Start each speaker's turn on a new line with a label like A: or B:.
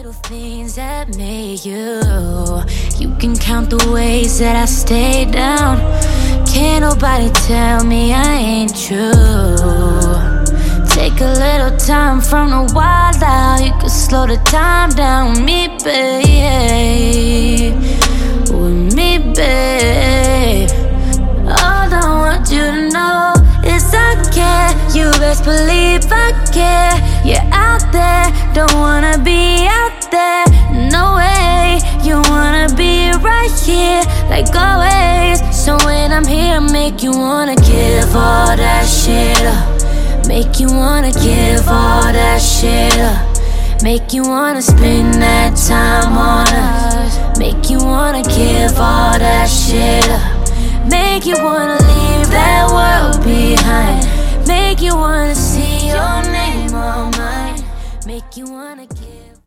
A: little things that made you. You can count the ways that I stayed down. Can't nobody tell me I ain't true. Take a little time from the wild out. You can slow the time down with me, babe. With me, babe. All I want you to know is I care. You best believe I care. You're out there, don't wanna be out there. No way, you wanna be right here, like always. So when I'm here, make you wanna give all that shit up. Make you wanna give all that shit up. Make you wanna spend that time on us. Make you wanna give all that shit up. Make you wanna leave that world behind. Make you wanna see your name on mine. Make you wanna